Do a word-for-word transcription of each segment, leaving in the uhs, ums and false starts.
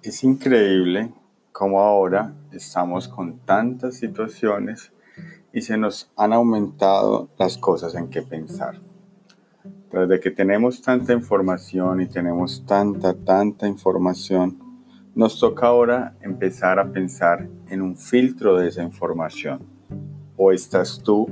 Es increíble cómo ahora estamos con tantas situaciones y se nos han aumentado las cosas en que pensar. Pero desde que tenemos tanta información y tenemos tanta, tanta información, nos toca ahora empezar a pensar en un filtro de esa información. ¿O estás tú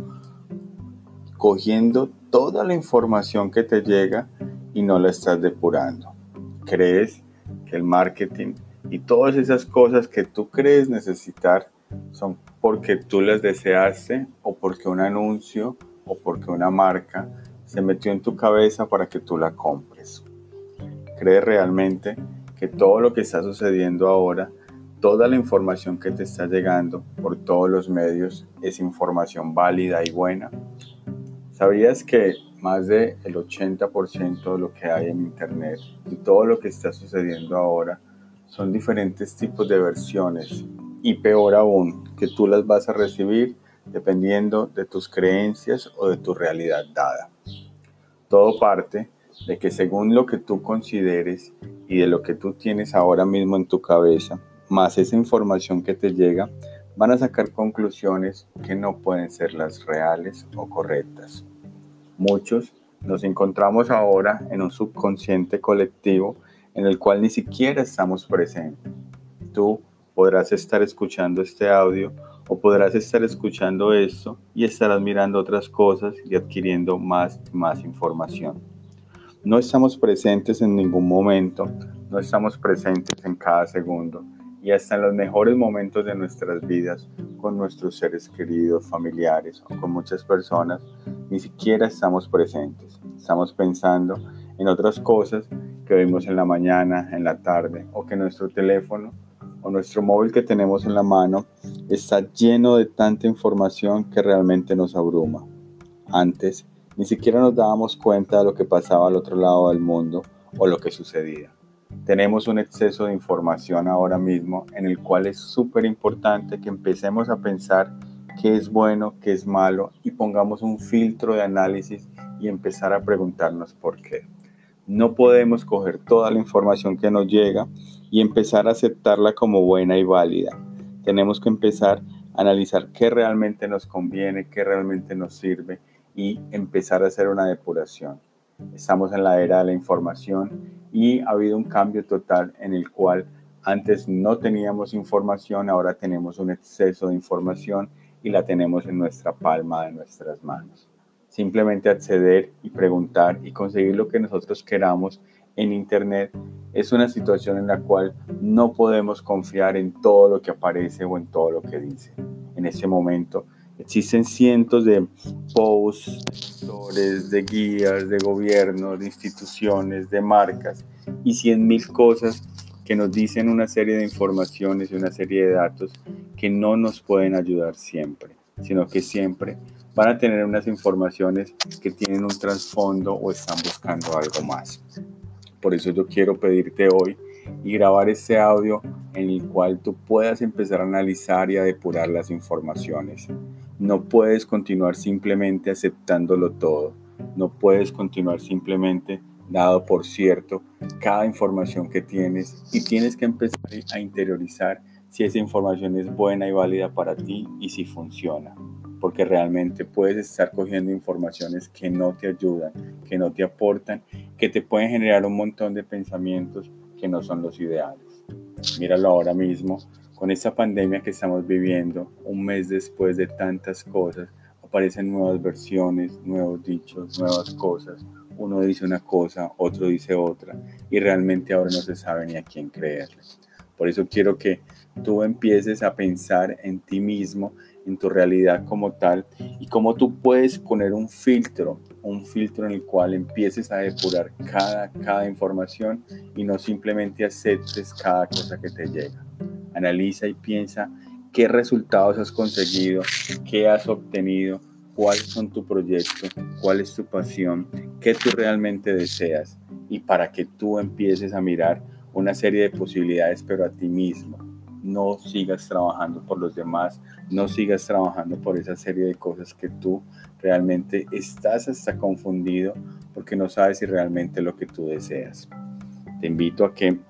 cogiendo toda la información que te llega y no la estás depurando? ¿Crees que el marketing y todas esas cosas que tú crees necesitar son porque tú las deseaste o porque un anuncio o porque una marca se metió en tu cabeza para que tú la compres? ¿Crees realmente que todo lo que está sucediendo ahora, toda la información que te está llegando por todos los medios, es información válida y buena? ¿Sabías que más del ochenta por ciento de lo que hay en Internet y todo lo que está sucediendo ahora son diferentes tipos de versiones? Y peor aún, que tú las vas a recibir dependiendo de tus creencias o de tu realidad dada. Todo parte de que según lo que tú consideres y de lo que tú tienes ahora mismo en tu cabeza, más esa información que te llega, van a sacar conclusiones que no pueden ser las reales o correctas. Muchos nos encontramos ahora en un subconsciente colectivo en el cual ni siquiera estamos presentes. Tú podrás estar escuchando este audio o podrás estar escuchando esto y estarás mirando otras cosas y adquiriendo más y más información. No estamos presentes en ningún momento, no estamos presentes en cada segundo y hasta en los mejores momentos de nuestras vidas con nuestros seres queridos, familiares o con muchas personas, ni siquiera estamos presentes. Estamos pensando en otras cosas que vimos en la mañana, en la tarde, o que nuestro teléfono o nuestro móvil que tenemos en la mano está lleno de tanta información que realmente nos abruma. Antes, ni siquiera nos dábamos cuenta de lo que pasaba al otro lado del mundo o lo que sucedía. Tenemos un exceso de información ahora mismo en el cual es súper importante que empecemos a pensar qué es bueno, qué es malo y pongamos un filtro de análisis y empezar a preguntarnos por qué. No podemos coger toda la información que nos llega y empezar a aceptarla como buena y válida. Tenemos que empezar a analizar qué realmente nos conviene, qué realmente nos sirve y empezar a hacer una depuración. Estamos en la era de la información y ha habido un cambio total en el cual antes no teníamos información, ahora tenemos un exceso de información y la tenemos en nuestra palma de nuestras manos. Simplemente acceder y preguntar y conseguir lo que nosotros queramos en Internet es una situación en la cual no podemos confiar en todo lo que aparece o en todo lo que dice. En ese momento existen cientos de posts, de, de guías, de gobiernos, de instituciones, de marcas y cien mil cosas que nos dicen una serie de informaciones y una serie de datos que no nos pueden ayudar siempre, sino que siempre van a tener unas informaciones que tienen un trasfondo o están buscando algo más. Por eso yo quiero pedirte hoy y grabar este audio en el cual tú puedas empezar a analizar y a depurar las informaciones. No puedes continuar simplemente aceptándolo todo. No puedes continuar simplemente dado por cierto cada información que tienes y tienes que empezar a interiorizar si esa información es buena y válida para ti y si funciona. Porque realmente puedes estar cogiendo informaciones que no te ayudan, que no te aportan, que te pueden generar un montón de pensamientos que no son los ideales. Míralo ahora mismo, con esta pandemia que estamos viviendo, un mes después de tantas cosas, aparecen nuevas versiones, nuevos dichos, nuevas cosas. Uno dice una cosa, otro dice otra, y realmente ahora no se sabe ni a quién creerle. Por eso quiero que tú empieces a pensar en ti mismo, en tu realidad como tal, y cómo tú puedes poner un filtro, un filtro en el cual empieces a depurar cada, cada información y no simplemente aceptes cada cosa que te llega. Analiza y piensa qué resultados has conseguido, qué has obtenido, cuáles son tu proyecto, cuál es tu pasión, qué tú realmente deseas y para que tú empieces a mirar una serie de posibilidades, pero a ti mismo. No sigas trabajando por los demás, no sigas trabajando por esa serie de cosas que tú realmente estás hasta confundido porque no sabes si realmente es lo que tú deseas. Te invito a que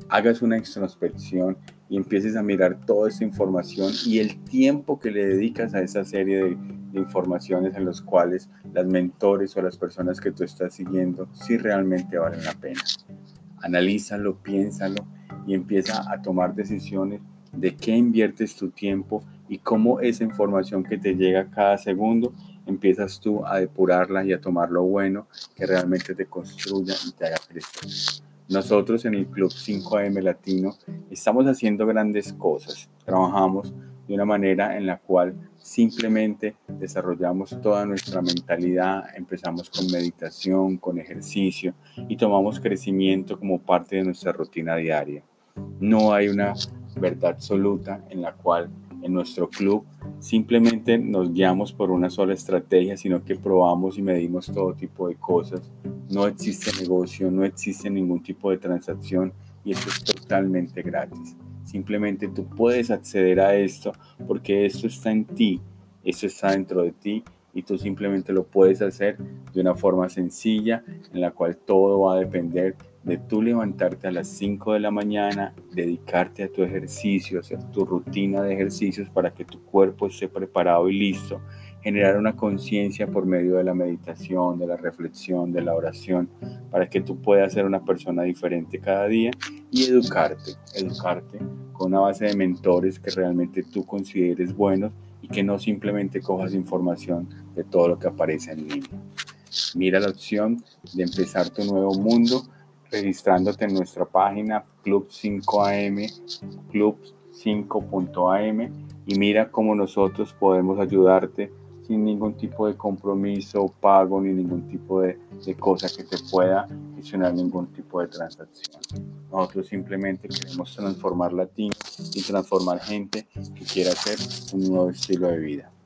hagas una introspección y empieces a mirar toda esta información y el tiempo que le dedicas a esa serie de, de informaciones en los cuales las mentores o las personas que tú estás siguiendo sí realmente valen la pena. Analízalo, piénsalo y empieza a tomar decisiones de qué inviertes tu tiempo y cómo esa información que te llega cada segundo empiezas tú a depurarla y a tomar lo bueno que realmente te construya y te haga crecer. Nosotros en el Club cinco A M Latino estamos haciendo grandes cosas. Trabajamos de una manera en la cual simplemente desarrollamos toda nuestra mentalidad, empezamos con meditación, con ejercicio y tomamos crecimiento como parte de nuestra rutina diaria. No hay una verdad absoluta en la cual en nuestro club simplemente nos guiamos por una sola estrategia, sino que probamos y medimos todo tipo de cosas. No existe negocio, no existe ningún tipo de transacción y esto es totalmente gratis. Simplemente tú puedes acceder a esto porque esto está en ti, esto está dentro de ti y tú simplemente lo puedes hacer de una forma sencilla en la cual todo va a depender de tú levantarte a las cinco de la mañana, dedicarte a tu ejercicio, hacer tu rutina de ejercicios para que tu cuerpo esté preparado y listo, generar una conciencia por medio de la meditación, de la reflexión, de la oración, para que tú puedas ser una persona diferente cada día y educarte, educarte con una base de mentores que realmente tú consideres buenos y que no simplemente cojas información de todo lo que aparece en línea. Mira la opción de empezar tu nuevo mundo registrándote en nuestra página Club cinco A M, club cinco punto a m y mira cómo nosotros podemos ayudarte sin ningún tipo de compromiso, pago ni ningún tipo de, de cosa que te pueda gestionar ningún tipo de transacción. Nosotros simplemente queremos transformar latinos y transformar gente que quiera hacer un nuevo estilo de vida.